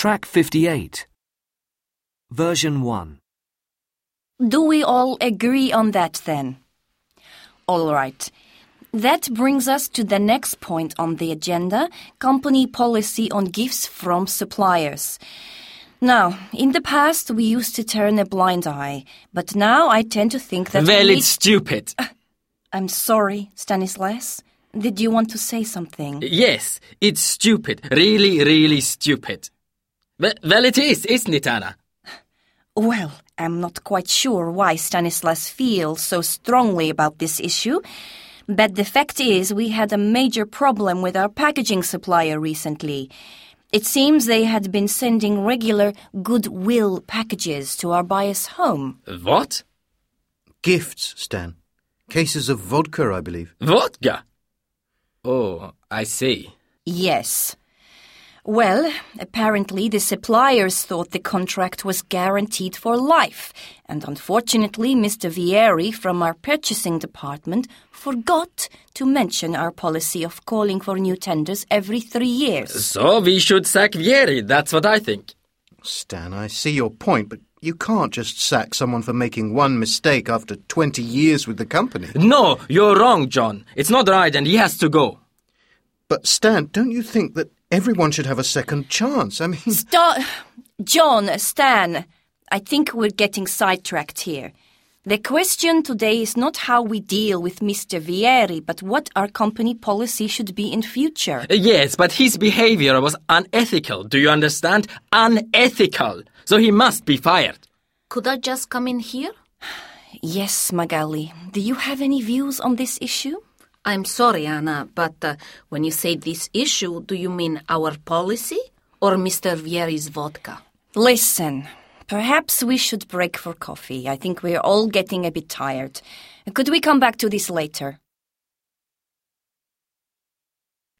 Track 58. Version 1. Do we all agree on that then? All right. That brings us to the next point on the agenda, company policy on gifts from suppliers. Now, in the past we used to turn a blind eye, but now I tend to think that it's stupid. I'm sorry, Stanislas. Did you want to say something? Yes, it's stupid. Really, really stupid. Well, it is, isn't it, Anna? Well, I'm not quite sure why Stanislas feels so strongly about this issue, but the fact is we had a major problem with our packaging supplier recently. It seems they had been sending regular goodwill packages to our buyer's home. What? Gifts, Stan. Cases of vodka, I believe. Vodka? Oh, I see. Yes. Well, apparently the suppliers thought the contract was guaranteed for life, and unfortunately Mr. Vieri from our purchasing department forgot to mention our policy of calling for new tenders every 3 years. So we should sack Vieri, that's what I think. Stan, I see your point, but you can't just sack someone for making one mistake after 20 years with the company. No, you're wrong, John. It's not right and he has to go. But Stan, don't you think that everyone should have a second chance? I mean... Stan, I think we're getting sidetracked here. The question today is not how we deal with Mr. Vieri, but what our company policy should be in future. Yes, but his behavior was unethical. Do you understand? Unethical. So he must be fired. Could I just come in here? Yes, Magali. Do you have any views on this issue? I'm sorry, Anna, but when you say this issue, do you mean our policy or Mr. Vieri's vodka? Listen, perhaps we should break for coffee. I think we're all getting a bit tired. Could we come back to this later?